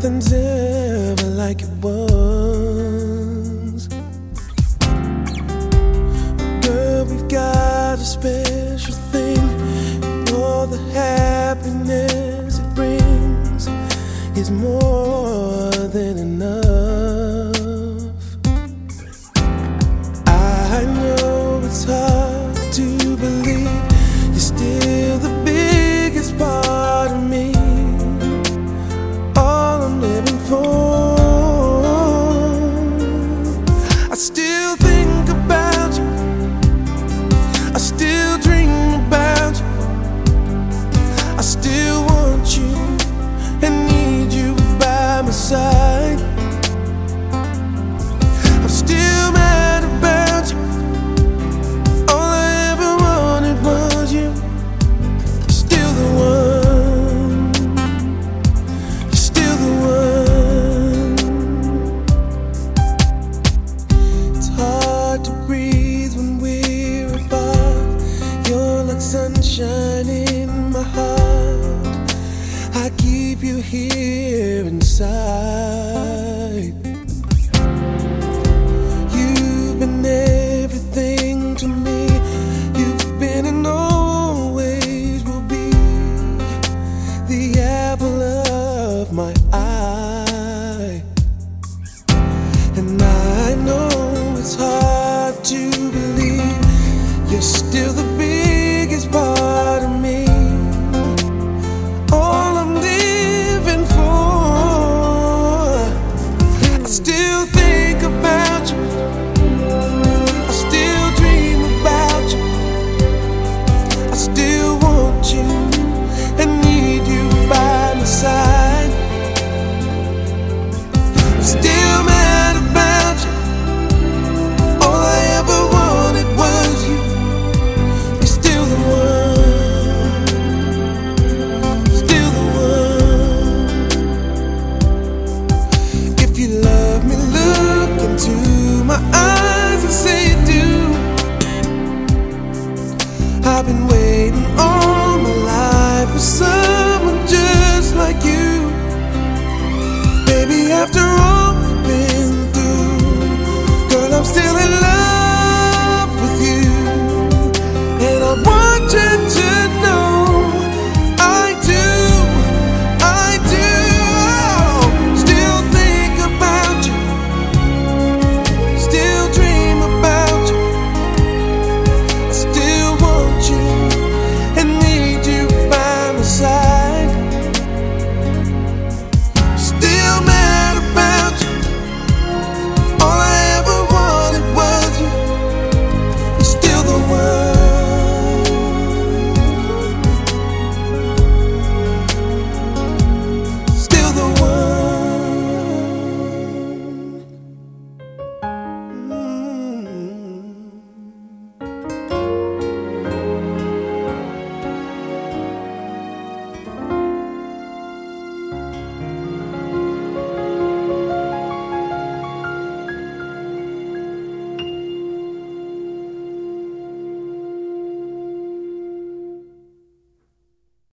Nothing's ever like it was. Girl, we've got a special thing. All the happiness it brings is more than enough. I know it's hard to believe you're still the biggest part of me. All I'm living for. I still think about you. I still dream about you. I still want you and need you by my side. I'm still mad about you. All I ever wanted was you. You're still the one. You're still the one. It's hard to breathe when we're apart. You're like sunshine in my heart. I keep you here inside. You've been everything to me. You've been and always will be the apple of my eye. And I know it's hard to believe you're still the biggest part of me. All I'm living for. I still think about you. I still dream about you. I still want you and need you by my side. I'm still mad about you. All I ever wanted was you. You're still the one. Still the one. If you love me, look into my eyes and say you do. I've been waiting all my life for someone just like you. Baby, after all